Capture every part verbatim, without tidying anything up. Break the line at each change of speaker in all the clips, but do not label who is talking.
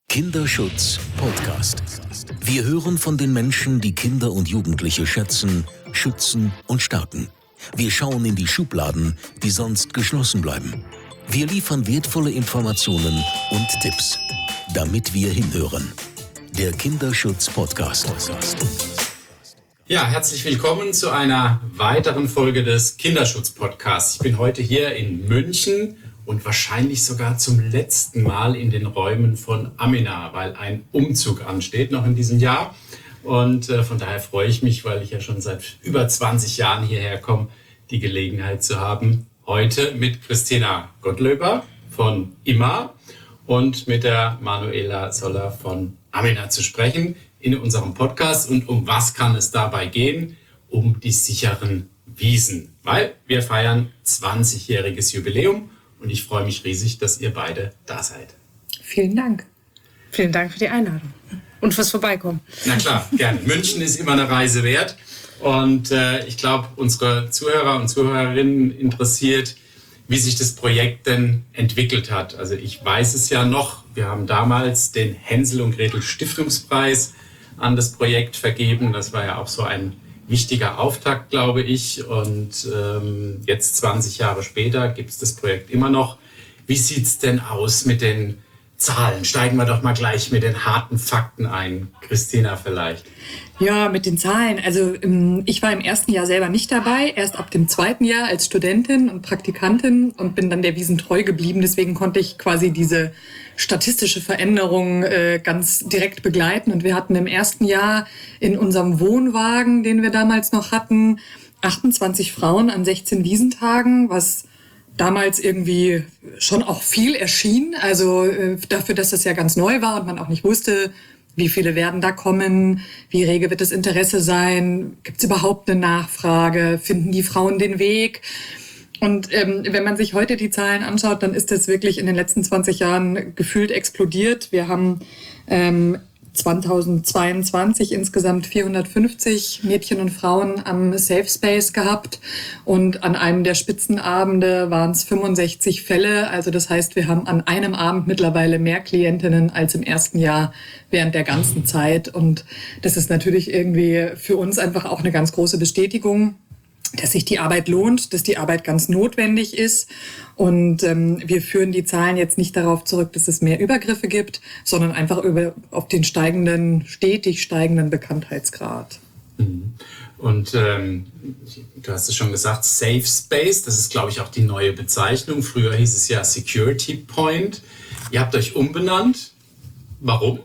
Kinderschutz Podcast. Wir hören von den Menschen, die Kinder und Jugendliche schätzen, schützen und stärken. Wir schauen in die Schubladen, die sonst geschlossen bleiben. Wir liefern wertvolle Informationen und Tipps, damit wir hinhören. Der Kinderschutz Podcast.
Ja, herzlich willkommen zu einer weiteren Folge des Kinderschutz Podcasts. Ich bin heute hier in München und wahrscheinlich sogar zum letzten Mal in den Räumen von Amina, weil ein Umzug ansteht noch in diesem Jahr. Und äh, von daher freue ich mich, weil ich ja schon seit über zwanzig Jahren hierher komme, die Gelegenheit zu haben, heute mit Christina Gottlöber von I M A und mit der Manuela Soller von Amina zu sprechen in unserem Podcast. Und um was kann es dabei gehen? Um die sicheren Wiesen, weil wir feiern zwanzigjähriges Jubiläum. Und ich freue mich riesig, dass ihr beide da seid.
Vielen Dank. Vielen Dank für die Einladung und fürs Vorbeikommen.
Na klar, gerne. München ist immer eine Reise wert. Und äh, ich glaube, unsere Zuhörer und Zuhörerinnen interessiert, wie sich das Projekt denn entwickelt hat. Also ich weiß es ja noch, wir haben damals den Hänsel und Gretel Stiftungspreis an das Projekt vergeben. Das war ja auch so ein wichtiger Auftakt, glaube ich. Und ähm, jetzt zwanzig Jahre später gibt es das Projekt immer noch. Wie sieht es denn aus mit den Zahlen? Steigen wir doch mal gleich mit den harten Fakten ein. Christina vielleicht.
Ja, mit den Zahlen. Also ich war im ersten Jahr selber nicht dabei, erst ab dem zweiten Jahr als Studentin und Praktikantin und bin dann der Wiesen treu geblieben. Deswegen konnte ich quasi diese statistische Veränderung äh, ganz direkt begleiten. Und wir hatten im ersten Jahr in unserem Wohnwagen, den wir damals noch hatten, achtundzwanzig Frauen an sechzehn Wiesentagen, was damals irgendwie schon auch viel erschien. Also äh, dafür, dass das ja ganz neu war und man auch nicht wusste, wie viele werden da kommen, wie rege wird das Interesse sein, gibt es überhaupt eine Nachfrage, finden die Frauen den Weg? Und ähm, wenn man sich heute die Zahlen anschaut, dann ist das wirklich in den letzten zwanzig Jahren gefühlt explodiert. Wir haben ähm, zweitausendzweiundzwanzig insgesamt vierhundertfünfzig Mädchen und Frauen am Safe Space gehabt und an einem der Spitzenabende waren es fünfundsechzig Fälle. Also das heißt, wir haben an einem Abend mittlerweile mehr Klientinnen als im ersten Jahr während der ganzen Zeit. Und das ist natürlich irgendwie für uns einfach auch eine ganz große Bestätigung, dass sich die Arbeit lohnt, dass die Arbeit ganz notwendig ist. Und ähm, wir führen die Zahlen jetzt nicht darauf zurück, dass es mehr Übergriffe gibt, sondern einfach über, auf den steigenden, stetig steigenden Bekanntheitsgrad.
Und ähm, du hast es schon gesagt, Safe Space, das ist, glaube ich, auch die neue Bezeichnung. Früher hieß es ja Security Point. Ihr habt euch umbenannt. Warum?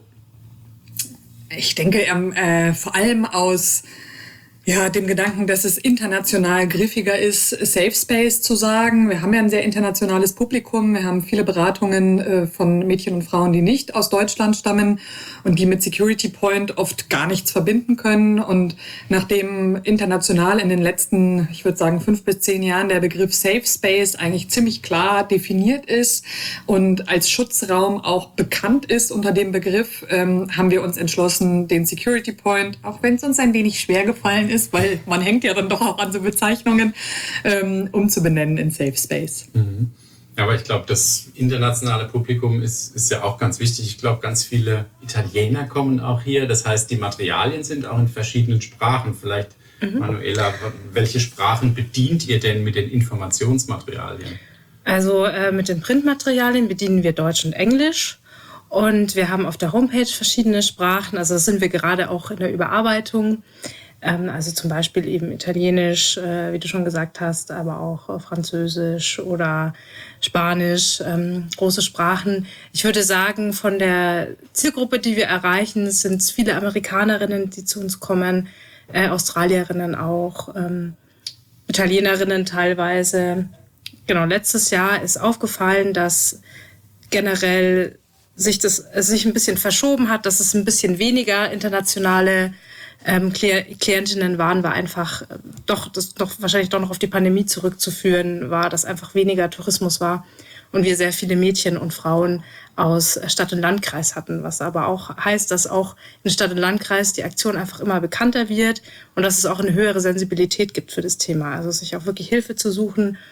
Ich denke ähm, äh, vor allem aus Ja, dem Gedanken, dass es international griffiger ist, Safe Space zu sagen. Wir haben ja ein sehr internationales Publikum. Wir haben viele Beratungen äh, von Mädchen und Frauen, die nicht aus Deutschland stammen und die mit Security Point oft gar nichts verbinden können. Und nachdem international in den letzten, ich würde sagen, fünf bis zehn Jahren der Begriff Safe Space eigentlich ziemlich klar definiert ist und als Schutzraum auch bekannt ist unter dem Begriff, ähm, haben wir uns entschlossen, den Security Point, auch wenn es uns ein wenig schwer gefallen ist, ist, weil man hängt ja dann doch auch an so Bezeichnungen, ähm, umzubenennen in Safe Space.
Mhm. Aber ich glaube, das internationale Publikum ist, ist ja auch ganz wichtig. Ich glaube, ganz viele Italiener kommen auch hier. Das heißt, die Materialien sind auch in verschiedenen Sprachen. Vielleicht, mhm. Manuela, welche Sprachen bedient ihr denn mit den Informationsmaterialien?
Also äh, mit den Printmaterialien bedienen wir Deutsch und Englisch. Und wir haben auf der Homepage verschiedene Sprachen. Also das sind wir gerade auch in der Überarbeitung. Also zum Beispiel eben Italienisch, äh, wie du schon gesagt hast, aber auch äh, Französisch oder Spanisch, ähm, große Sprachen. Ich würde sagen, von der Zielgruppe, die wir erreichen, sind es viele Amerikanerinnen, die zu uns kommen, äh, Australierinnen auch, ähm, Italienerinnen teilweise. Genau, letztes Jahr ist aufgefallen, dass generell sich das sich ein bisschen verschoben hat, dass es ein bisschen weniger internationale Ähm, Klientinnen waren, war einfach äh, doch, das doch wahrscheinlich doch noch auf die Pandemie zurückzuführen war, dass einfach weniger Tourismus war und wir sehr viele Mädchen und Frauen aus Stadt- und Landkreis hatten, was aber auch heißt, dass auch in Stadt- und Landkreis die Aktion einfach immer bekannter wird und dass es auch eine höhere Sensibilität gibt für das Thema, also sich auch wirklich Hilfe zu suchen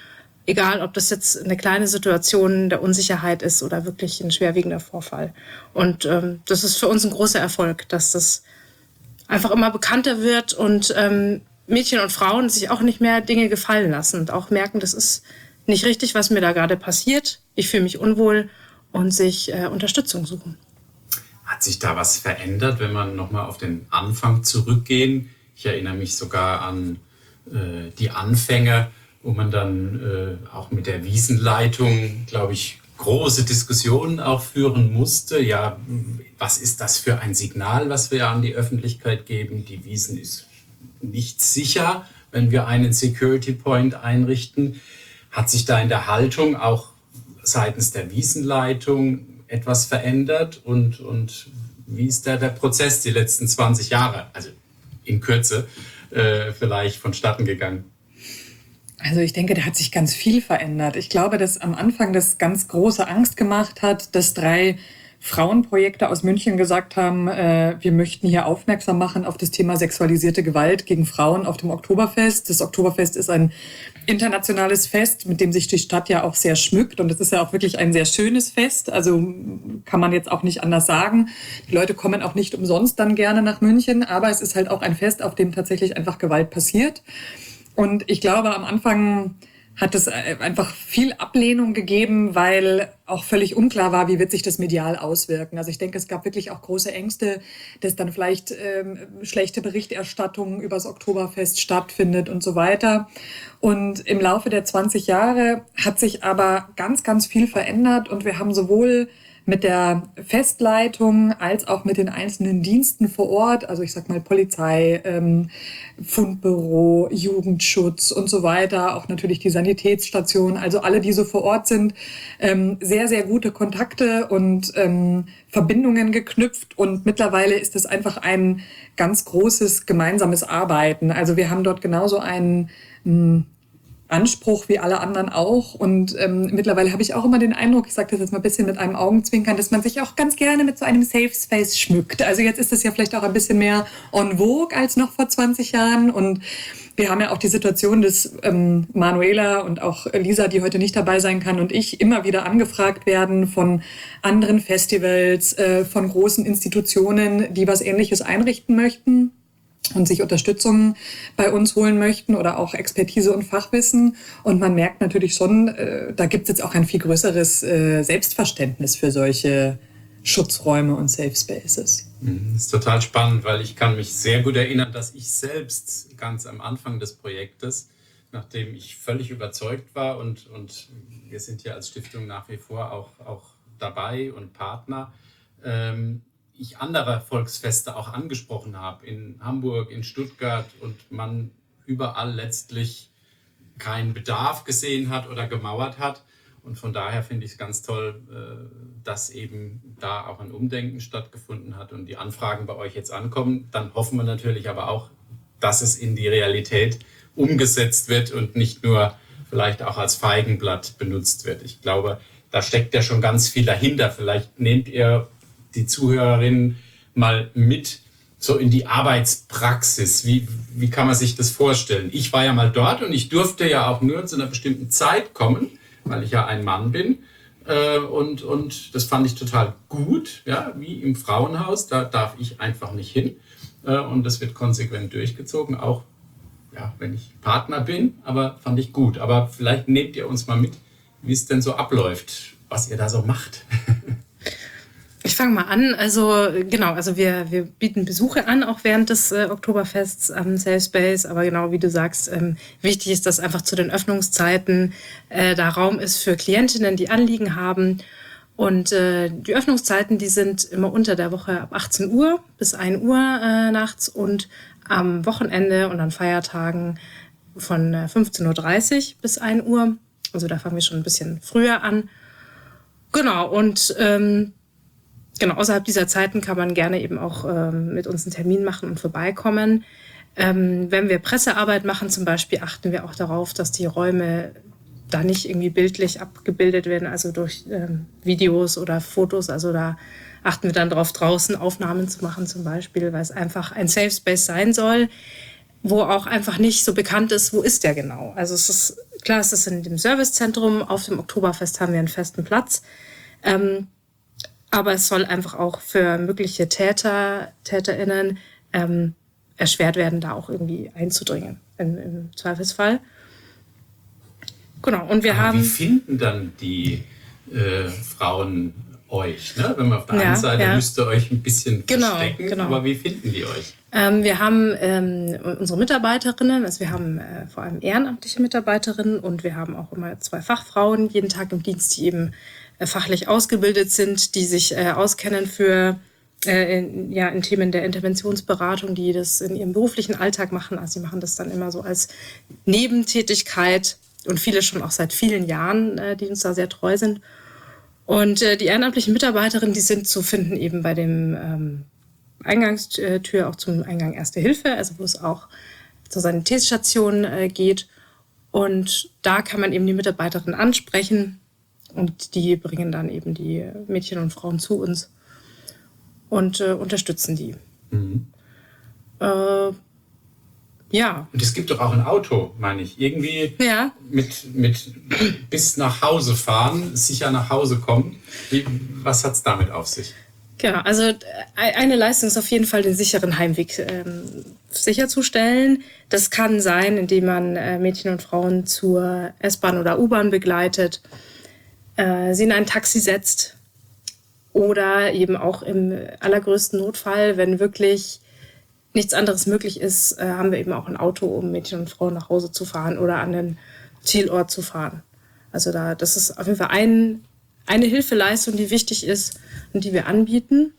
Egal, ob das jetzt eine kleine Situation der Unsicherheit ist oder wirklich ein schwerwiegender Vorfall. Und ähm, das ist für uns ein großer Erfolg, dass das einfach immer bekannter wird und ähm, Mädchen und Frauen sich auch nicht mehr Dinge gefallen lassen und auch merken, das ist nicht richtig, was mir da gerade passiert. Ich fühle mich unwohl und sich äh, Unterstützung suchen.
Hat sich da was verändert, wenn man nochmal auf den Anfang zurückgehen? Ich erinnere mich sogar an äh, die Anfänge, wo man dann äh, auch mit der Wiesenleitung, glaube ich, große Diskussionen auch führen musste. Ja, was ist das für ein Signal, was wir an die Öffentlichkeit geben? Die Wiesn ist nicht sicher, wenn wir einen Security Point einrichten. Hat sich da in der Haltung auch seitens der Wiesenleitung etwas verändert? Und, und wie ist da der Prozess die letzten zwanzig Jahre, also in Kürze, äh, vielleicht vonstatten gegangen?
Also ich denke, da hat sich ganz viel verändert. Ich glaube, dass am Anfang das ganz große Angst gemacht hat, dass drei Frauenprojekte aus München gesagt haben, äh, wir möchten hier aufmerksam machen auf das Thema sexualisierte Gewalt gegen Frauen auf dem Oktoberfest. Das Oktoberfest ist ein internationales Fest, mit dem sich die Stadt ja auch sehr schmückt. Und es ist ja auch wirklich ein sehr schönes Fest. Also kann man jetzt auch nicht anders sagen. Die Leute kommen auch nicht umsonst dann gerne nach München. Aber es ist halt auch ein Fest, auf dem tatsächlich einfach Gewalt passiert. Und ich glaube, am Anfang hat es einfach viel Ablehnung gegeben, weil auch völlig unklar war, wie wird sich das medial auswirken. Also ich denke, es gab wirklich auch große Ängste, dass dann vielleicht ähm, schlechte Berichterstattung über das Oktoberfest stattfindet und so weiter. Und im Laufe der zwanzig Jahre hat sich aber ganz, ganz viel verändert und wir haben sowohl mit der Festleitung als auch mit den einzelnen Diensten vor Ort, also ich sag mal Polizei, ähm, Fundbüro, Jugendschutz und so weiter, auch natürlich die Sanitätsstation, also alle, die so vor Ort sind, ähm, sehr, sehr gute Kontakte und ähm, Verbindungen geknüpft und mittlerweile ist es einfach ein ganz großes gemeinsames Arbeiten. Also wir haben dort genauso einen mh, Anspruch wie alle anderen auch. Und ähm, mittlerweile habe ich auch immer den Eindruck, ich sage das jetzt mal ein bisschen mit einem Augenzwinkern, dass man sich auch ganz gerne mit so einem Safe Space schmückt. Also jetzt ist das ja vielleicht auch ein bisschen mehr en vogue als noch vor zwanzig Jahren. Und wir haben ja auch die Situation, dass ähm, Manuela und auch Lisa, die heute nicht dabei sein kann, und ich immer wieder angefragt werden von anderen Festivals, äh, von großen Institutionen, die was Ähnliches einrichten möchten und sich Unterstützung bei uns holen möchten oder auch Expertise und Fachwissen. Und man merkt natürlich schon, äh, da gibt es jetzt auch ein viel größeres äh, Selbstverständnis für solche Schutzräume und Safe Spaces.
Das ist total spannend, weil ich kann mich sehr gut erinnern, dass ich selbst ganz am Anfang des Projektes, nachdem ich völlig überzeugt war und, und wir sind ja als Stiftung nach wie vor auch, auch dabei und Partner, ähm, ich andere Volksfeste auch angesprochen habe, in Hamburg, in Stuttgart und man überall letztlich keinen Bedarf gesehen hat oder gemauert hat. Und von daher finde ich es ganz toll, dass eben da auch ein Umdenken stattgefunden hat und die Anfragen bei euch jetzt ankommen. Dann hoffen wir natürlich aber auch, dass es in die Realität umgesetzt wird und nicht nur vielleicht auch als Feigenblatt benutzt wird. Ich glaube, da steckt ja schon ganz viel dahinter. Vielleicht nehmt ihr die Zuhörerinnen mal mit so in die Arbeitspraxis. Wie, wie kann man sich das vorstellen? Ich war ja mal dort und ich durfte ja auch nur zu einer bestimmten Zeit kommen, weil ich ja ein Mann bin. Äh, und, und das fand ich total gut, ja, wie im Frauenhaus. Da darf ich einfach nicht hin. Äh, und das wird konsequent durchgezogen, auch ja, wenn ich Partner bin. Aber fand ich gut. Aber vielleicht nehmt ihr uns mal mit, wie es denn so abläuft, was ihr da so macht.
Ich fange mal an. Also genau, also wir, wir bieten Besuche an, auch während des äh, Oktoberfests am Safe Space. Aber genau wie du sagst, ähm, wichtig ist, dass einfach zu den Öffnungszeiten äh, da Raum ist für Klientinnen, die Anliegen haben. Und äh, die Öffnungszeiten, die sind immer unter der Woche ab achtzehn Uhr bis ein Uhr äh, nachts und am Wochenende und an Feiertagen von äh, fünfzehn Uhr dreißig bis ein Uhr. Also da fangen wir schon ein bisschen früher an. Genau, und ähm, Genau, außerhalb dieser Zeiten kann man gerne eben auch ähm, mit uns einen Termin machen und vorbeikommen. Ähm, wenn wir Pressearbeit machen zum Beispiel, achten wir auch darauf, dass die Räume da nicht irgendwie bildlich abgebildet werden, also durch ähm, Videos oder Fotos. Also da achten wir dann darauf, draußen Aufnahmen zu machen zum Beispiel, weil es einfach ein Safe Space sein soll, wo auch einfach nicht so bekannt ist, wo ist der genau. Also es ist klar ist es in dem Servicezentrum, auf dem Oktoberfest haben wir einen festen Platz. Ähm, aber es soll einfach auch für mögliche Täter, TäterInnen ähm, erschwert werden, da auch irgendwie einzudringen im, im Zweifelsfall. Genau, und wir
Aber
haben...
Wie finden dann die äh, Frauen euch? Ne? Wenn man auf der
Ja,
einen Seite
ja.
müsst ihr euch ein bisschen
Genau,
verstecken,
genau.
aber wie finden die euch?
Ähm, wir haben ähm, unsere Mitarbeiterinnen, also wir haben äh, vor allem ehrenamtliche Mitarbeiterinnen und wir haben auch immer zwei Fachfrauen jeden Tag im Dienst, die eben äh, fachlich ausgebildet sind, die sich äh, auskennen für äh, in, ja, in Themen der Interventionsberatung, die das in ihrem beruflichen Alltag machen. Also sie machen das dann immer so als Nebentätigkeit und viele schon auch seit vielen Jahren, äh, die uns da sehr treu sind. Und äh, die ehrenamtlichen Mitarbeiterinnen, die sind zu finden eben bei dem ähm, Eingangstür auch zum Eingang Erste Hilfe, also wo es auch zur Sanitätsstation äh, geht. Und da kann man eben die Mitarbeiterin ansprechen und die bringen dann eben die Mädchen und Frauen zu uns und äh, unterstützen die.
Mhm.
Äh, ja.
Und es gibt doch auch ein Auto, meine ich. Irgendwie
Ja.
mit, mit bis nach Hause fahren, sicher nach Hause kommen. Wie, was hat es damit auf sich?
Genau, also äh, eine Leistung ist auf jeden Fall, den sicheren Heimweg ähm, sicherzustellen. Das kann sein, indem man äh, Mädchen und Frauen zur S-Bahn oder U-Bahn begleitet, äh, sie in ein Taxi setzt oder eben auch im allergrößten Notfall, wenn wirklich nichts anderes möglich ist, äh, haben wir eben auch ein Auto, um Mädchen und Frauen nach Hause zu fahren oder an den Zielort zu fahren. Also da, das ist auf jeden Fall ein, eine Hilfeleistung, die wichtig ist und die wir anbieten.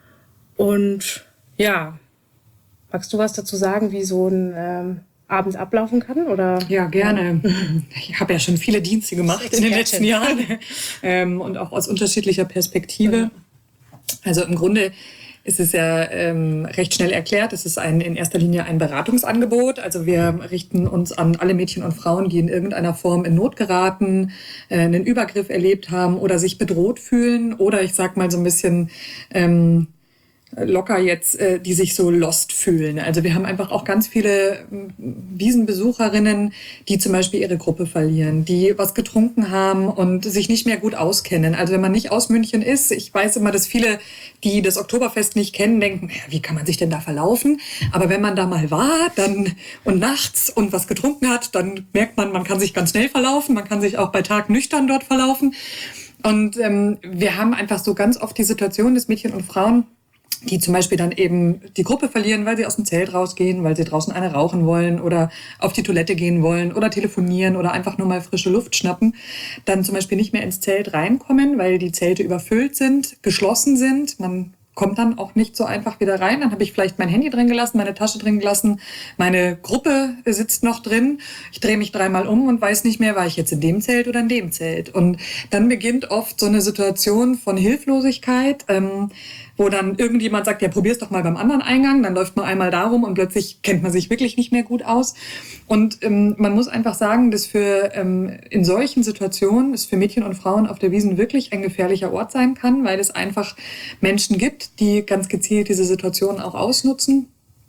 Und ja, magst du was dazu sagen, wie so ein ähm, Abend ablaufen kann? Oder?
Ja, gerne. Ich habe ja schon viele Dienste gemacht in den letzten Jahren ähm, und auch aus unterschiedlicher Perspektive. Also im Grunde ist es ja ähm, recht schnell erklärt. Es ist ein, in erster Linie ein Beratungsangebot. Also wir richten uns an alle Mädchen und Frauen, die in irgendeiner Form in Not geraten, äh, einen Übergriff erlebt haben oder sich bedroht fühlen oder ich sag mal so ein bisschen ähm, locker jetzt, äh, die sich so lost fühlen. Also wir haben einfach auch ganz viele äh, Wiesenbesucherinnen, die zum Beispiel ihre Gruppe verlieren, die was getrunken haben und sich nicht mehr gut auskennen. Also wenn man nicht aus München ist, ich weiß immer, dass viele, die das Oktoberfest nicht kennen, denken, ja, wie kann man sich denn da verlaufen? Aber wenn man da mal war dann und nachts und was getrunken hat, dann merkt man, man kann sich ganz schnell verlaufen, man kann sich auch bei Tag nüchtern dort verlaufen. Und ähm, wir haben einfach so ganz oft die Situation, dass Mädchen und Frauen, die zum Beispiel dann eben die Gruppe verlieren, weil sie aus dem Zelt rausgehen, weil sie draußen eine rauchen wollen oder auf die Toilette gehen wollen oder telefonieren oder einfach nur mal frische Luft schnappen, dann zum Beispiel nicht mehr ins Zelt reinkommen, weil die Zelte überfüllt sind, geschlossen sind. Man kommt dann auch nicht so einfach wieder rein. Dann habe ich vielleicht mein Handy drin gelassen, meine Tasche drin gelassen, meine Gruppe sitzt noch drin. Ich drehe mich dreimal um und weiß nicht mehr, war ich jetzt in dem Zelt oder in dem Zelt. Und dann beginnt oft so eine Situation von Hilflosigkeit, ähm, wo dann irgendjemand sagt, ja, probier's doch mal beim anderen Eingang. Dann läuft man einmal darum und plötzlich kennt man sich wirklich nicht mehr gut aus. Und ähm, man muss einfach sagen, dass für ähm, in solchen Situationen es für Mädchen und Frauen auf der Wiesn wirklich ein gefährlicher Ort sein kann, weil es einfach Menschen gibt, die ganz gezielt diese Situation auch ausnutzen.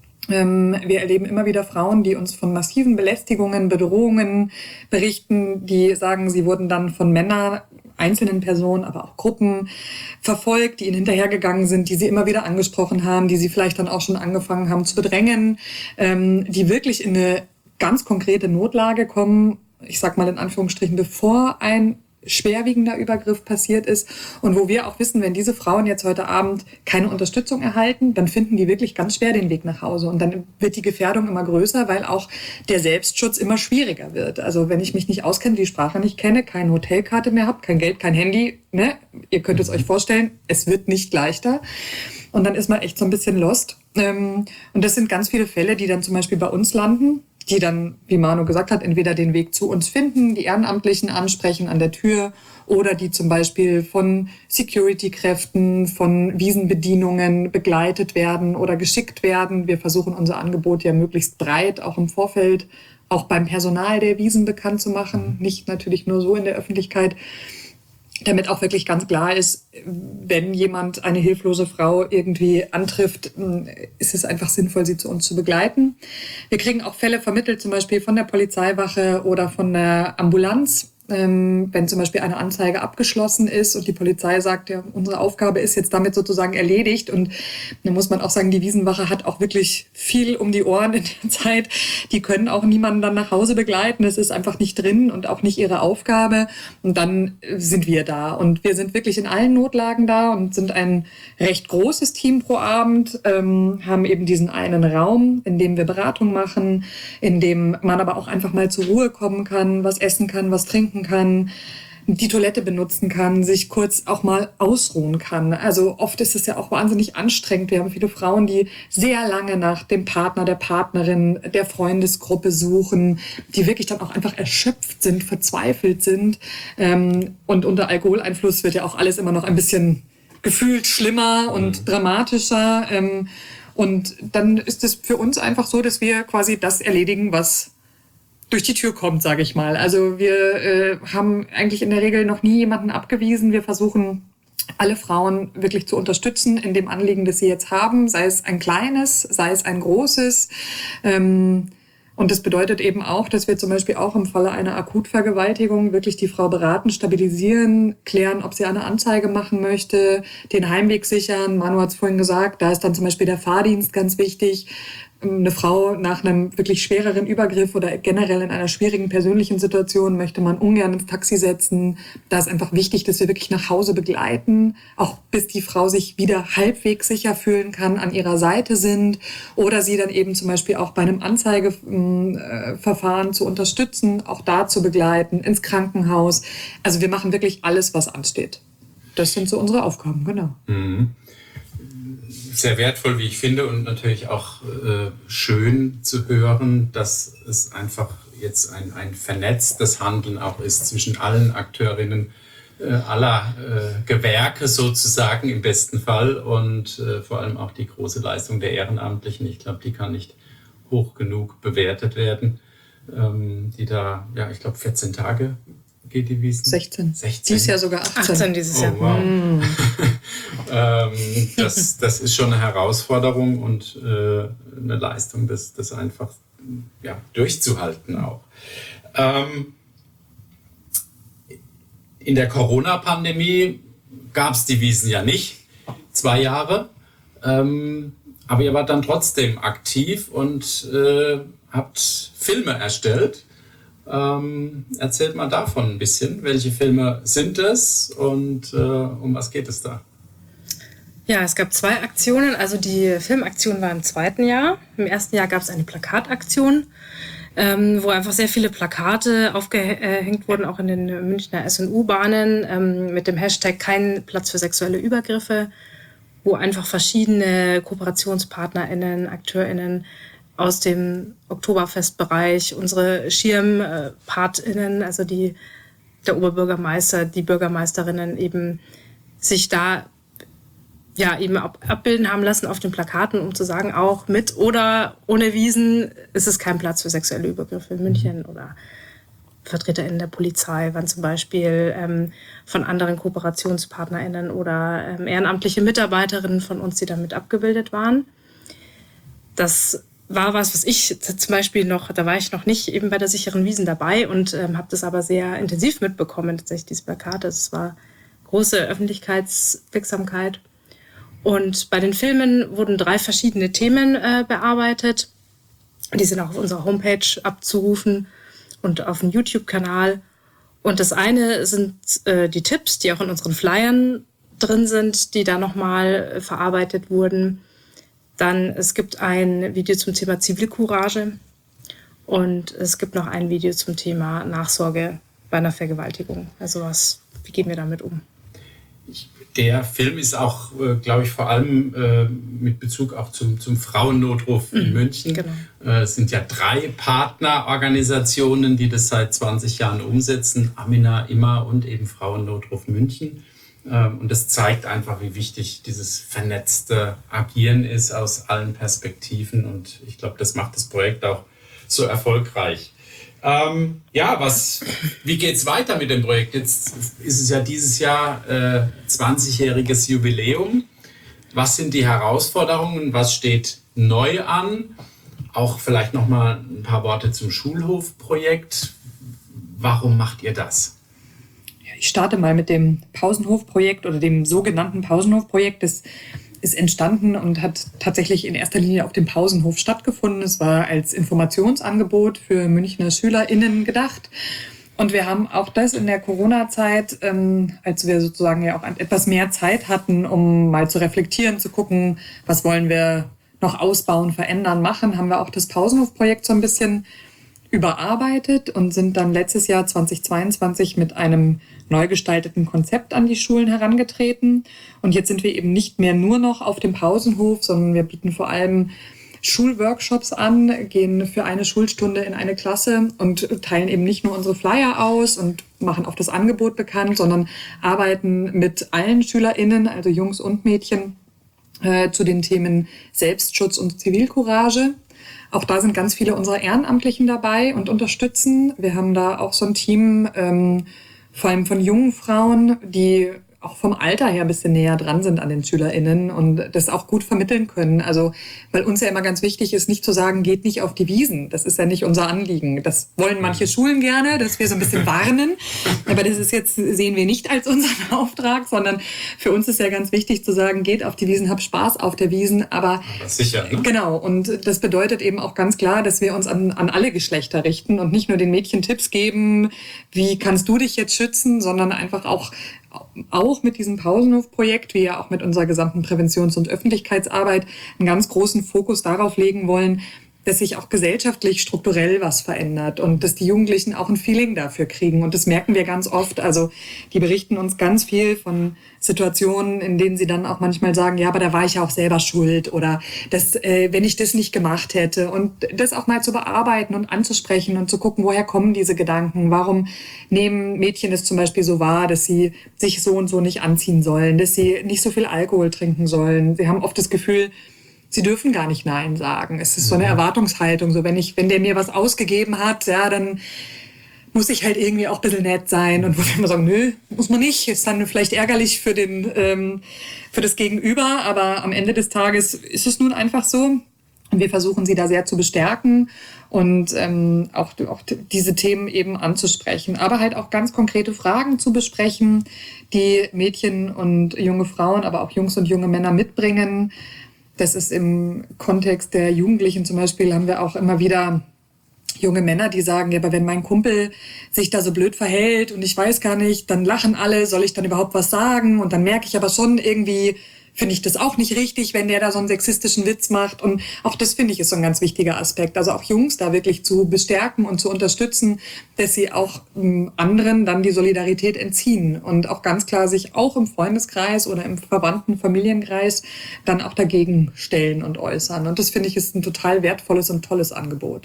Ähm, wir erleben immer wieder Frauen, die uns von massiven Belästigungen, Bedrohungen berichten, die sagen, sie wurden dann von Männern, einzelnen Personen, aber auch Gruppen verfolgt, die ihnen hinterhergegangen sind, die sie immer wieder angesprochen haben, die sie vielleicht dann auch schon angefangen haben zu bedrängen, ähm, die wirklich in eine ganz konkrete Notlage kommen, ich sag mal in Anführungsstrichen, bevor ein schwerwiegender Übergriff passiert ist und wo wir auch wissen, wenn diese Frauen jetzt heute Abend keine Unterstützung erhalten, dann finden die wirklich ganz schwer den Weg nach Hause und dann wird die Gefährdung immer größer, weil auch der Selbstschutz immer schwieriger wird. Also wenn ich mich nicht auskenne, die Sprache nicht kenne, keine Hotelkarte mehr habe, kein Geld, kein Handy, ne? Ihr könnt es euch vorstellen, es wird nicht leichter und dann ist man echt so ein bisschen lost. Und das sind ganz viele Fälle, die dann zum Beispiel bei uns landen, die dann, wie Manu gesagt hat, entweder den Weg zu uns finden, die Ehrenamtlichen ansprechen an der Tür oder die zum Beispiel von Security-Kräften, von Wiesenbedienungen begleitet werden oder geschickt werden. Wir versuchen unser Angebot ja möglichst breit, auch im Vorfeld, auch beim Personal der Wiesn bekannt zu machen, nicht natürlich nur so in der Öffentlichkeit. damit auch wirklich ganz klar ist, wenn jemand eine hilflose Frau irgendwie antrifft, ist es einfach sinnvoll, sie zu uns zu begleiten. Wir kriegen auch Fälle vermittelt, zum Beispiel von der Polizeiwache oder von der Ambulanz. Wenn zum Beispiel eine Anzeige abgeschlossen ist und die Polizei sagt, ja, unsere Aufgabe ist jetzt damit sozusagen erledigt. Und dann muss man auch sagen, die Wiesenwache hat auch wirklich viel um die Ohren in der Zeit. Die können auch niemanden dann nach Hause begleiten. Das ist einfach nicht drin und auch nicht ihre Aufgabe. Und dann sind wir da. Und wir sind wirklich in allen Notlagen da und sind ein recht großes Team pro Abend, ähm, haben eben diesen einen Raum, in dem wir Beratung machen, in dem man aber auch einfach mal zur Ruhe kommen kann, was essen kann, was trinken kann, die Toilette benutzen kann, sich kurz auch mal ausruhen kann. Also oft ist es ja auch wahnsinnig anstrengend. Wir haben viele Frauen, die sehr lange nach dem Partner, der Partnerin, der Freundesgruppe suchen, die wirklich dann auch einfach erschöpft sind, verzweifelt sind. Und unter Alkoholeinfluss wird ja auch alles immer noch ein bisschen gefühlt schlimmer und mhm. dramatischer. Und dann ist es für uns einfach so, dass wir quasi das erledigen, was durch die Tür kommt, sage ich mal. Also wir äh, haben eigentlich in der Regel noch nie jemanden abgewiesen. Wir versuchen, alle Frauen wirklich zu unterstützen in dem Anliegen, das sie jetzt haben, sei es ein kleines, sei es ein großes. Ähm, und das bedeutet eben auch, dass wir zum Beispiel auch im Falle einer Akutvergewaltigung wirklich die Frau beraten, stabilisieren, klären, ob sie eine Anzeige machen möchte, den Heimweg sichern. Manu hat es vorhin gesagt, da ist dann zum Beispiel der Fahrdienst ganz wichtig. Eine Frau nach einem wirklich schwereren Übergriff oder generell in einer schwierigen persönlichen Situation möchte man ungern ins Taxi setzen. Da ist einfach wichtig, dass wir wirklich nach Hause begleiten, auch bis die Frau sich wieder halbwegs sicher fühlen kann, an ihrer Seite sind oder sie dann eben zum Beispiel auch bei einem Anzeigeverfahren zu unterstützen, auch da zu begleiten, ins Krankenhaus. Also wir machen wirklich alles, was ansteht. Das sind so unsere Aufgaben, genau.
Mhm. Sehr wertvoll, wie ich finde, und natürlich auch äh, schön zu hören, dass es einfach jetzt ein, ein vernetztes Handeln auch ist zwischen allen Akteurinnen äh, aller äh, Gewerke sozusagen im besten Fall und äh, vor allem auch die große Leistung der Ehrenamtlichen. Ich glaube, die kann nicht hoch genug bewertet werden, ähm, die da, ja, ich glaube, vierzehn Tage geht die Wiesn?
sechzehn.
sechzehn.
Dieses Jahr sogar achtzehn.
achtzehn dieses Jahr.
Oh, wow.
Mm.
ähm, das, das ist schon eine Herausforderung und äh, eine Leistung, das, das einfach ja, durchzuhalten auch. Ähm, in der Corona-Pandemie gab es die Wiesn ja nicht, zwei Jahre, ähm, aber ihr wart dann trotzdem aktiv und äh, habt Filme erstellt. Ähm, erzählt mal davon ein bisschen. Welche Filme sind es und äh, um was geht es da?
Ja, es gab zwei Aktionen. Also die Filmaktion war im zweiten Jahr. Im ersten Jahr gab es eine Plakataktion, ähm, wo einfach sehr viele Plakate aufgehängt wurden, auch in den Münchner S und U-Bahnen ähm, mit dem Hashtag Kein Platz für sexuelle Übergriffe, wo einfach verschiedene KooperationspartnerInnen, AkteurInnen aus dem Oktoberfestbereich, unsere SchirmpartInnen, also die, der Oberbürgermeister, die Bürgermeisterinnen eben sich da ja eben ab, abbilden haben lassen auf den Plakaten, um zu sagen, auch mit oder ohne Wiesn ist es kein Platz für sexuelle Übergriffe in München. Oder VertreterInnen der Polizei waren zum Beispiel ähm, von anderen KooperationspartnerInnen oder ähm, ehrenamtliche Mitarbeiterinnen von uns, die damit abgebildet waren. Das war was, was ich zum Beispiel noch, da war ich noch nicht eben bei der sicheren Wiesn dabei und ähm, habe das aber sehr intensiv mitbekommen, tatsächlich diese Plakate. Es war große Öffentlichkeitswirksamkeit. Und bei den Filmen wurden drei verschiedene Themen äh, bearbeitet. Die sind auch auf unserer Homepage abzurufen und auf dem YouTube-Kanal. Und das eine sind äh, die Tipps, die auch in unseren Flyern drin sind, die da nochmal äh, verarbeitet wurden. Dann, es gibt ein Video zum Thema Zivilcourage und es gibt noch ein Video zum Thema Nachsorge bei einer Vergewaltigung. Also was, wie gehen wir damit um?
Der Film ist auch, äh, glaube ich, vor allem äh, mit Bezug auch zum, zum Frauennotruf in mhm, München. Genau. Äh, es sind ja drei Partnerorganisationen, die das seit zwanzig Jahren umsetzen. Amina, Imma und eben Frauennotruf München. Und das zeigt einfach, wie wichtig dieses vernetzte Agieren ist aus allen Perspektiven. Und ich glaube, das macht das Projekt auch so erfolgreich. Ähm, ja, was, wie geht's weiter mit dem Projekt? Jetzt ist es ja dieses Jahr äh, zwanzigjähriges Jubiläum. Was sind die Herausforderungen? Was steht neu an? Auch vielleicht noch mal ein paar Worte zum Schulhofprojekt. Warum macht ihr das?
Ich starte mal mit dem Pausenhofprojekt oder dem sogenannten Pausenhofprojekt. Das ist entstanden und hat tatsächlich in erster Linie auf dem Pausenhof stattgefunden. Es war als Informationsangebot für Münchner SchülerInnen gedacht. Und wir haben auch das in der Corona-Zeit, ähm, als wir sozusagen ja auch etwas mehr Zeit hatten, um mal zu reflektieren, zu gucken, was wollen wir noch ausbauen, verändern, machen, haben wir auch das Pausenhofprojekt so ein bisschen überarbeitet und sind dann letztes Jahr zweitausendzweiundzwanzig mit einem neu gestalteten Konzept an die Schulen herangetreten. Und jetzt sind wir eben nicht mehr nur noch auf dem Pausenhof, sondern wir bieten vor allem Schulworkshops an, gehen für eine Schulstunde in eine Klasse und teilen eben nicht nur unsere Flyer aus und machen auch das Angebot bekannt, sondern arbeiten mit allen SchülerInnen, also Jungs und Mädchen, äh, zu den Themen Selbstschutz und Zivilcourage. Auch da sind ganz viele unserer Ehrenamtlichen dabei und unterstützen. Wir haben da auch so ein Team, ähm, vor allem von jungen Frauen, die auch vom Alter her ein bisschen näher dran sind an den SchülerInnen und das auch gut vermitteln können. Also, weil uns ja immer ganz wichtig ist, nicht zu sagen, geht nicht auf die Wiesen. Das ist ja nicht unser Anliegen. Das wollen manche Schulen gerne, dass wir so ein bisschen warnen. Aber das ist jetzt, sehen wir nicht als unseren Auftrag, sondern für uns ist ja ganz wichtig zu sagen, geht auf die Wiesen, habt Spaß auf der Wiesen. Aber,
aber sicher, ne?
Genau. Und das bedeutet eben auch ganz klar, dass wir uns an, an alle Geschlechter richten und nicht nur den Mädchen Tipps geben, wie kannst du dich jetzt schützen, sondern einfach auch auch mit diesem Pausenhof-Projekt, wie ja auch mit unserer gesamten Präventions- und Öffentlichkeitsarbeit, einen ganz großen Fokus darauf legen wollen, dass sich auch gesellschaftlich strukturell was verändert und dass die Jugendlichen auch ein Feeling dafür kriegen. Und das merken wir ganz oft. Also die berichten uns ganz viel von Situationen, in denen sie dann auch manchmal sagen, ja, aber da war ich ja auch selber schuld oder das, äh, wenn ich das nicht gemacht hätte. Und das auch mal zu bearbeiten und anzusprechen und zu gucken, woher kommen diese Gedanken? Warum nehmen Mädchen es zum Beispiel so wahr, dass sie sich so und so nicht anziehen sollen, dass sie nicht so viel Alkohol trinken sollen? Sie haben oft das Gefühl, sie dürfen gar nicht Nein sagen. Es ist so eine Erwartungshaltung. So, wenn ich, wenn der mir was ausgegeben hat, ja, dann muss ich halt irgendwie auch ein bisschen nett sein. Und wo wir immer sagen, nö, muss man nicht. Ist dann vielleicht ärgerlich für den, ähm, für das Gegenüber. Aber am Ende des Tages ist es nun einfach so. Und wir versuchen sie da sehr zu bestärken und ähm, auch, auch diese Themen eben anzusprechen. Aber halt auch ganz konkrete Fragen zu besprechen, die Mädchen und junge Frauen, aber auch Jungs und junge Männer mitbringen. Das ist im Kontext der Jugendlichen zum Beispiel, haben wir auch immer wieder junge Männer, die sagen, ja, aber wenn mein Kumpel sich da so blöd verhält und ich weiß gar nicht, dann lachen alle, soll ich dann überhaupt was sagen? Und dann merke ich aber schon irgendwie, finde ich das auch nicht richtig, wenn der da so einen sexistischen Witz macht. Und auch das, finde ich, ist so ein ganz wichtiger Aspekt. Also auch Jungs da wirklich zu bestärken und zu unterstützen, dass sie auch ähm, anderen dann die Solidarität entziehen und auch ganz klar sich auch im Freundeskreis oder im verwandten Familienkreis dann auch dagegen stellen und äußern. Und das, finde ich, ist ein total wertvolles und tolles Angebot.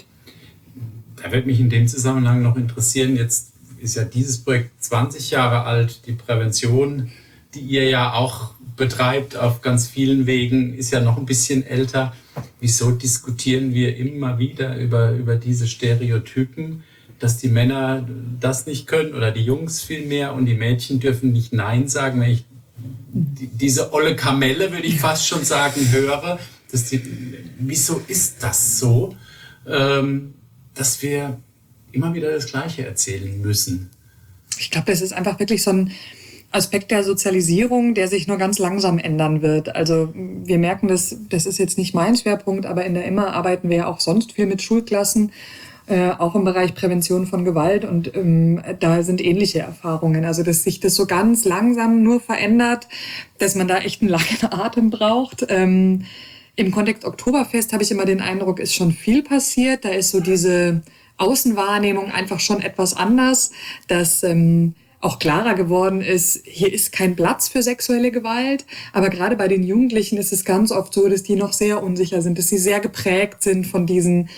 Da wird mich in dem Zusammenhang noch interessieren, jetzt ist ja dieses Projekt zwanzig Jahre alt, die Prävention, die ihr ja auch betreibt auf ganz vielen Wegen, ist ja noch ein bisschen älter. Wieso diskutieren wir immer wieder über, über diese Stereotypen, dass die Männer das nicht können oder die Jungs viel mehr und die Mädchen dürfen nicht Nein sagen? Wenn ich die, diese olle Kamelle, würde ich fast schon sagen, höre, dass die, wieso ist das so, ähm, dass wir immer wieder das Gleiche erzählen müssen?
Ich glaube, das ist einfach wirklich so ein Aspekt der Sozialisierung, der sich nur ganz langsam ändern wird. Also wir merken, das, das ist jetzt nicht mein Schwerpunkt, aber in der I M A arbeiten wir ja auch sonst viel mit Schulklassen, äh, auch im Bereich Prävention von Gewalt und ähm, da sind ähnliche Erfahrungen. Also dass sich das so ganz langsam nur verändert, dass man da echt einen langen Atem braucht. Ähm, Im Kontext Oktoberfest habe ich immer den Eindruck, ist schon viel passiert. Da ist so diese Außenwahrnehmung einfach schon etwas anders, dass ähm, auch klarer geworden ist, hier ist kein Platz für sexuelle Gewalt. Aber gerade bei den Jugendlichen ist es ganz oft so, dass die noch sehr unsicher sind, dass sie sehr geprägt sind von diesen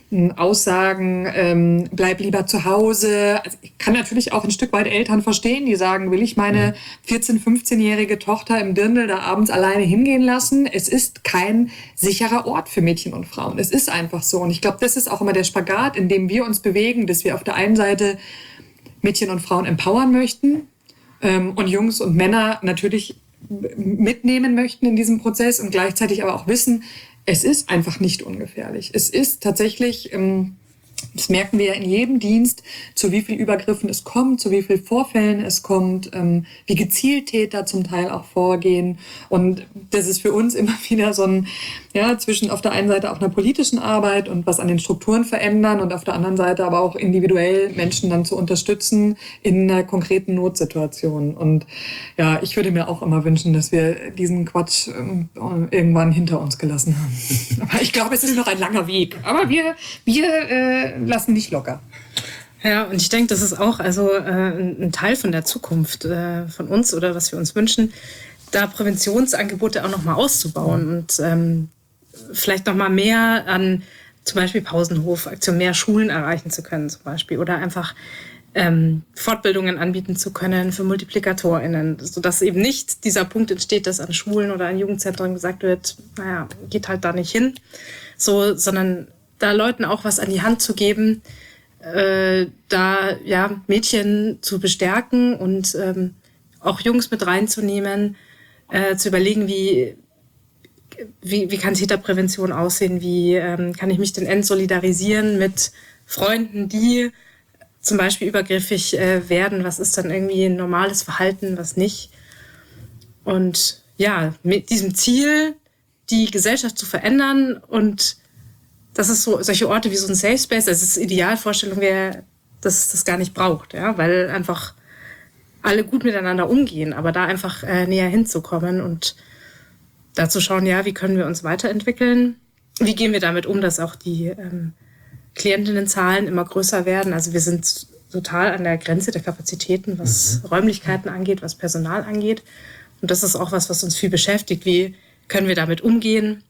Aussagen, ähm, bleib lieber zu Hause. Also ich kann natürlich auch ein Stück weit Eltern verstehen, die sagen, will ich meine vierzehn-, fünfzehnjährige Tochter im Dirndl da abends alleine hingehen lassen? Es ist kein sicherer Ort für Mädchen und Frauen. Es ist einfach so. Und ich glaube, das ist auch immer der Spagat, in dem wir uns bewegen, dass wir auf der einen Seite Mädchen und Frauen empowern möchten ähm, und Jungs und Männer natürlich mitnehmen möchten in diesem Prozess und gleichzeitig aber auch wissen, es ist einfach nicht ungefährlich. Es ist tatsächlich, ähm, das merken wir ja in jedem Dienst, zu wie viel Übergriffen es kommt, zu wie viel Vorfällen es kommt, ähm, wie gezielt Täter zum Teil auch vorgehen. Und das ist für uns immer wieder so ein, ja, zwischen auf der einen Seite auch einer politischen Arbeit und was an den Strukturen verändern und auf der anderen Seite aber auch individuell Menschen dann zu unterstützen in einer konkreten Notsituation. Und ja, ich würde mir auch immer wünschen, dass wir diesen Quatsch ähm, irgendwann hinter uns gelassen haben. Aber ich glaube, es ist noch ein langer Weg. Aber wir, wir äh, lassen nicht locker.
Ja, und ich denke, das ist auch also äh, ein Teil von der Zukunft äh, von uns oder was wir uns wünschen, da Präventionsangebote auch nochmal auszubauen und ähm, vielleicht nochmal mehr an zum Beispiel Pausenhofaktionen, mehr Schulen erreichen zu können zum Beispiel oder einfach ähm, Fortbildungen anbieten zu können für MultiplikatorInnen, sodass eben nicht dieser Punkt entsteht, dass an Schulen oder an Jugendzentren gesagt wird, naja, geht halt da nicht hin, so, sondern da Leuten auch was an die Hand zu geben, äh, da ja Mädchen zu bestärken und ähm, auch Jungs mit reinzunehmen, äh, zu überlegen, wie, wie, wie kann Täterprävention aussehen, wie ähm, kann ich mich denn entsolidarisieren mit Freunden, die zum Beispiel übergriffig äh, werden, was ist dann irgendwie ein normales Verhalten, was nicht. Und ja, mit diesem Ziel, die Gesellschaft zu verändern und das ist so, solche Orte wie so ein Safe Space, das ist die Idealvorstellung, wäre, dass es das gar nicht braucht, ja, weil einfach alle gut miteinander umgehen, aber da einfach äh, näher hinzukommen und da zu schauen, ja, wie können wir uns weiterentwickeln, wie gehen wir damit um, dass auch die ähm, Klientinnenzahlen immer größer werden, also wir sind total an der Grenze der Kapazitäten, was mhm. Räumlichkeiten angeht, was Personal angeht und das ist auch was, was uns viel beschäftigt, wie können wir damit umgehen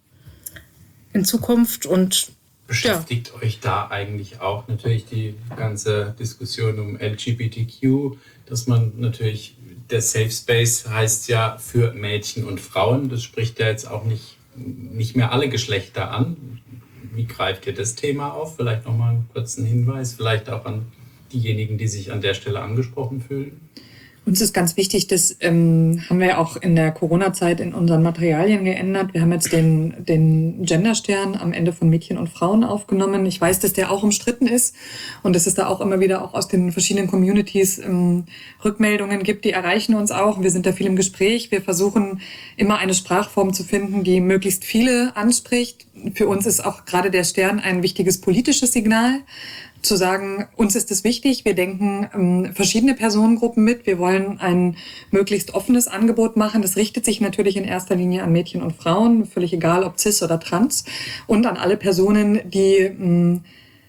in Zukunft und
beschäftigt ja. euch da eigentlich auch natürlich die ganze Diskussion um L G B T Q, dass man natürlich, der Safe Space heißt ja für Mädchen und Frauen, das spricht ja jetzt auch nicht, nicht mehr alle Geschlechter an. Wie greift ihr das Thema auf? Vielleicht nochmal einen kurzen Hinweis, vielleicht auch an diejenigen, die sich an der Stelle angesprochen fühlen.
Uns ist ganz wichtig, das ähm, haben wir auch in der Corona-Zeit in unseren Materialien geändert. Wir haben jetzt den, den Genderstern am Ende von Mädchen und Frauen aufgenommen. Ich weiß, dass der auch umstritten ist und dass es da auch immer wieder auch aus den verschiedenen Communities ähm, Rückmeldungen gibt, die erreichen uns auch. Wir sind da viel im Gespräch. Wir versuchen immer eine Sprachform zu finden, die möglichst viele anspricht. Für uns ist auch gerade der Stern ein wichtiges politisches Signal, zu sagen, uns ist es wichtig, wir denken ähm, verschiedene Personengruppen mit, wir wollen ein möglichst offenes Angebot machen. Das richtet sich natürlich in erster Linie an Mädchen und Frauen, völlig egal ob cis oder trans, und an alle Personen, die ähm,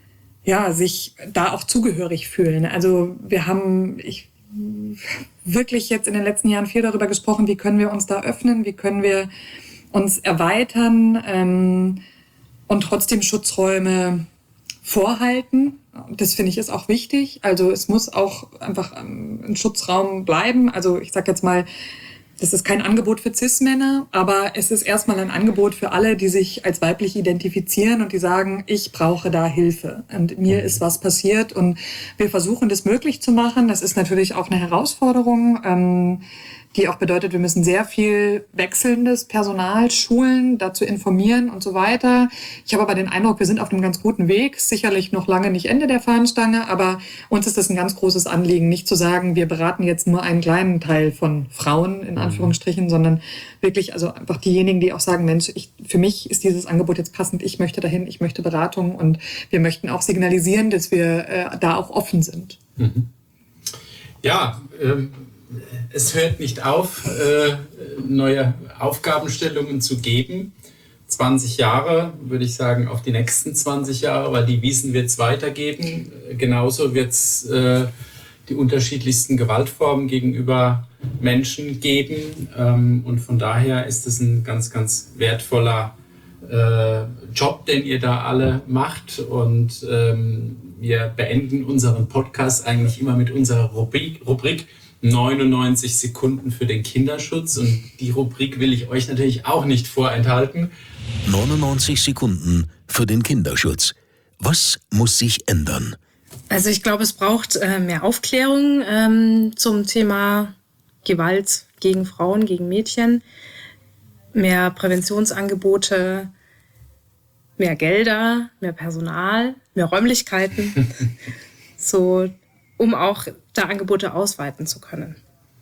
ja, sich da auch zugehörig fühlen. Also wir haben ich, wirklich jetzt in den letzten Jahren viel darüber gesprochen, wie können wir uns da öffnen, wie können wir uns erweitern ähm, und trotzdem Schutzräume vorhalten. Das finde ich ist auch wichtig. Also es muss auch einfach ein Schutzraum bleiben. Also ich sage jetzt mal, das ist kein Angebot für Cis-Männer, aber es ist erstmal ein Angebot für alle, die sich als weiblich identifizieren und die sagen, ich brauche da Hilfe und mir ist was passiert und wir versuchen das möglich zu machen. Das ist natürlich auch eine Herausforderung, ähm, die auch bedeutet, wir müssen sehr viel wechselndes Personal schulen, dazu informieren und so weiter. Ich habe aber den Eindruck, wir sind auf einem ganz guten Weg. Sicherlich noch lange nicht Ende der Fahnenstange, aber uns ist das ein ganz großes Anliegen, nicht zu sagen, wir beraten jetzt nur einen kleinen Teil von Frauen, in Anführungsstrichen, sondern wirklich also einfach diejenigen, die auch sagen, Mensch, ich, für mich ist dieses Angebot jetzt passend, ich möchte dahin, ich möchte Beratung und wir möchten auch signalisieren, dass wir äh, da auch offen sind.
Mhm. Ja, ähm es hört nicht auf, äh, neue Aufgabenstellungen zu geben. zwanzig Jahre, würde ich sagen, auf die nächsten zwanzig Jahre, weil die Wiesen wird es weitergeben. Genauso wird es äh, die unterschiedlichsten Gewaltformen gegenüber Menschen geben. Ähm, und von daher ist es ein ganz, ganz wertvoller äh, Job, den ihr da alle macht. Und ähm, wir beenden unseren Podcast eigentlich immer mit unserer Rubrik, Rubrik neunundneunzig Sekunden für den Kinderschutz. Und die Rubrik will ich euch natürlich auch nicht vorenthalten.
neunundneunzig Sekunden für den Kinderschutz. Was muss sich ändern?
Also ich glaube, es braucht äh, mehr Aufklärung ähm, zum Thema Gewalt gegen Frauen, gegen Mädchen, mehr Präventionsangebote, mehr Gelder, mehr Personal, mehr Räumlichkeiten, so, um auch da Angebote ausweiten zu können.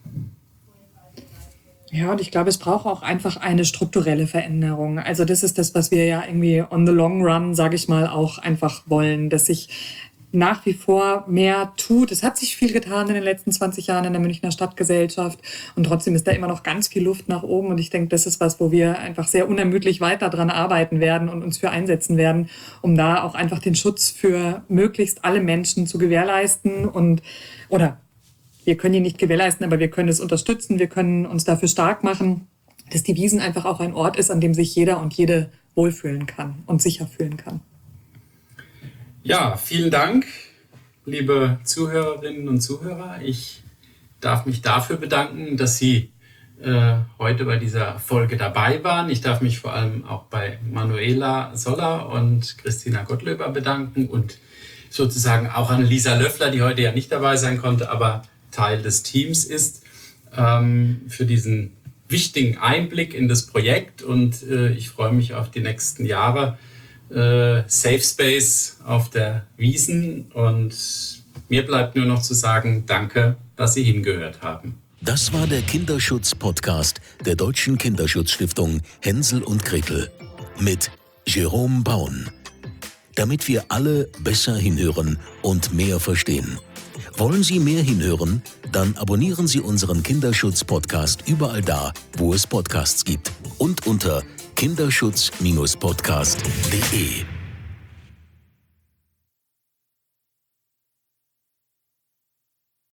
Ja, und ich glaube, es braucht auch einfach eine strukturelle Veränderung. Also das ist das, was wir ja irgendwie on the long run, sage ich mal, auch einfach wollen, dass sich nach wie vor mehr tut. Es hat sich viel getan in den letzten zwanzig Jahren in der Münchner Stadtgesellschaft und trotzdem ist da immer noch ganz viel Luft nach oben und ich denke, das ist was, wo wir einfach sehr unermüdlich weiter dran arbeiten werden und uns für einsetzen werden, um da auch einfach den Schutz für möglichst alle Menschen zu gewährleisten und, oder wir können ihn nicht gewährleisten, aber wir können es unterstützen, wir können uns dafür stark machen, dass die Wiesn einfach auch ein Ort ist, an dem sich jeder und jede wohlfühlen kann und sicher fühlen kann.
Ja, vielen Dank, liebe Zuhörerinnen und Zuhörer. Ich darf mich dafür bedanken, dass Sie äh, heute bei dieser Folge dabei waren. Ich darf mich vor allem auch bei Manuela Soller und Christina Gottlöber bedanken und sozusagen auch an Lisa Löffler, die heute ja nicht dabei sein konnte, aber Teil des Teams ist, ähm, für diesen wichtigen Einblick in das Projekt und äh, ich freue mich auf die nächsten Jahre. Äh, Safe Space auf der Wiesn und mir bleibt nur noch zu sagen, danke, dass Sie hingehört haben.
Das war der Kinderschutz-Podcast der Deutschen Kinderschutzstiftung Hänsel und Gretel mit Jerome Baun. Damit wir alle besser hinhören und mehr verstehen. Wollen Sie mehr hinhören? Dann abonnieren Sie unseren Kinderschutz-Podcast überall da, wo es Podcasts gibt und unter kinderschutz Bindestrich podcast punkt de.